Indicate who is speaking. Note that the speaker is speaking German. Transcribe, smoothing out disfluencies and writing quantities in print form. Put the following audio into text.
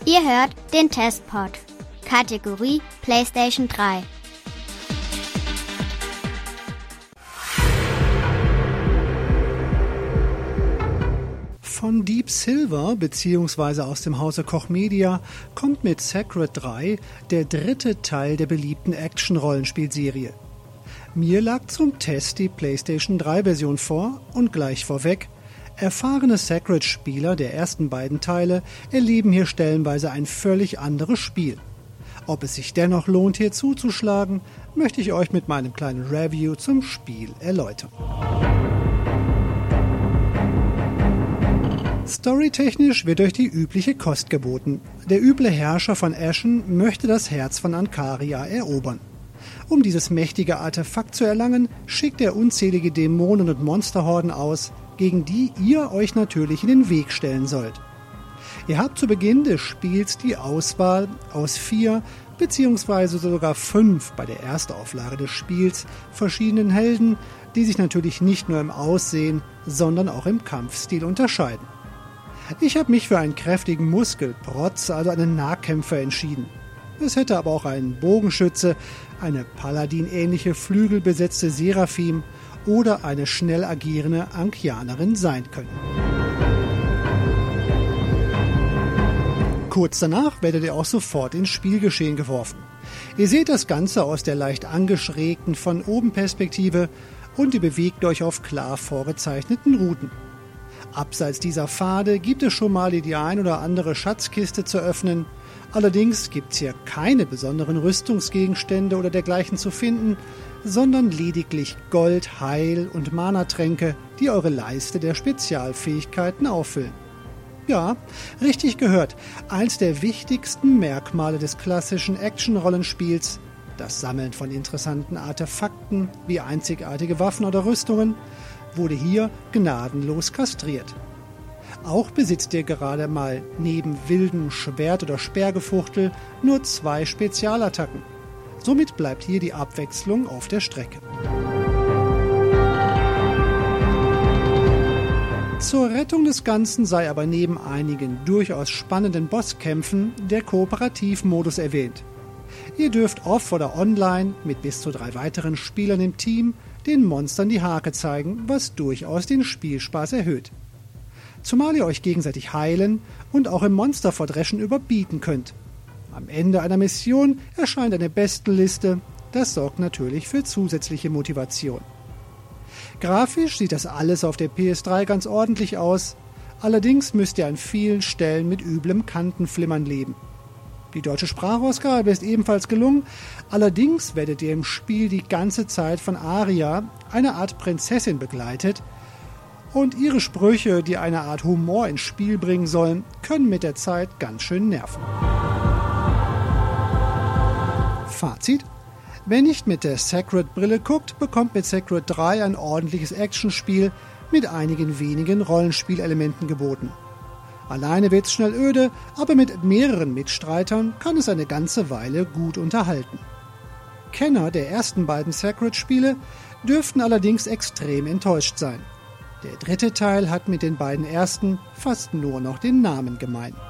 Speaker 1: Ihr hört den Testpod. Kategorie PlayStation 3.
Speaker 2: Von Deep Silver bzw. aus dem Hause Koch Media kommt mit Sacred 3 der dritte Teil der beliebten Action-Rollenspielserie. Mir lag zum Test die PlayStation 3 Version vor und gleich vorweg: erfahrene Sacred-Spieler der ersten beiden Teile erleben hier stellenweise ein völlig anderes Spiel. Ob es sich dennoch lohnt, hier zuzuschlagen, möchte ich euch mit meinem kleinen Review zum Spiel erläutern. Storytechnisch wird euch die übliche Kost geboten. Der üble Herrscher von Ashen möchte das Herz von Ankaria erobern. Um dieses mächtige Artefakt zu erlangen, schickt er unzählige Dämonen und Monsterhorden aus, gegen die ihr euch natürlich in den Weg stellen sollt. Ihr habt zu Beginn des Spiels die Auswahl aus 4 bzw. sogar 5 bei der Erstauflage des Spiels verschiedenen Helden, die sich natürlich nicht nur im Aussehen, sondern auch im Kampfstil unterscheiden. Ich habe mich für einen kräftigen Muskelprotz, also einen Nahkämpfer, entschieden. Es hätte aber auch ein Bogenschütze, eine Paladin-ähnliche flügelbesetzte Seraphim oder eine schnell agierende Ankianerin sein können. Kurz danach werdet ihr auch sofort ins Spielgeschehen geworfen. Ihr seht das Ganze aus der leicht angeschrägten von oben Perspektive und ihr bewegt euch auf klar vorgezeichneten Routen. Abseits dieser Pfade gibt es schon mal die ein oder andere Schatzkiste zu öffnen. Allerdings gibt es hier keine besonderen Rüstungsgegenstände oder dergleichen zu finden, sondern lediglich Gold-, Heil- und Mana-Tränke, die eure Leiste der Spezialfähigkeiten auffüllen. Ja, richtig gehört, eins der wichtigsten Merkmale des klassischen Action-Rollenspiels, das Sammeln von interessanten Artefakten wie einzigartige Waffen oder Rüstungen, wurde hier gnadenlos kastriert. Auch besitzt ihr gerade mal neben wildem Schwert- oder Speergefuchtel nur 2 Spezialattacken. Somit bleibt hier die Abwechslung auf der Strecke. Zur Rettung des Ganzen sei aber neben einigen durchaus spannenden Bosskämpfen der Kooperativmodus erwähnt. Ihr dürft off oder online mit bis zu 3 weiteren Spielern im Team den Monstern die Hake zeigen, was durchaus den Spielspaß erhöht. Zumal ihr euch gegenseitig heilen und auch im Monsterverdreschen überbieten könnt. Am Ende einer Mission erscheint eine Bestenliste, das sorgt natürlich für zusätzliche Motivation. Grafisch sieht das alles auf der PS3 ganz ordentlich aus, allerdings müsst ihr an vielen Stellen mit üblem Kantenflimmern leben. Die deutsche Sprachausgabe ist ebenfalls gelungen, allerdings werdet ihr im Spiel die ganze Zeit von Aria, einer Art Prinzessin, begleitet, und ihre Sprüche, die eine Art Humor ins Spiel bringen sollen, können mit der Zeit ganz schön nerven. Fazit: Wer nicht mit der Sacred-Brille guckt, bekommt mit Sacred 3 ein ordentliches Actionspiel mit einigen wenigen Rollenspielelementen geboten. Alleine wird's schnell öde, aber mit mehreren Mitstreitern kann es eine ganze Weile gut unterhalten. Kenner der ersten beiden Sacred-Spiele dürften allerdings extrem enttäuscht sein. Der dritte Teil hat mit den beiden ersten fast nur noch den Namen gemein.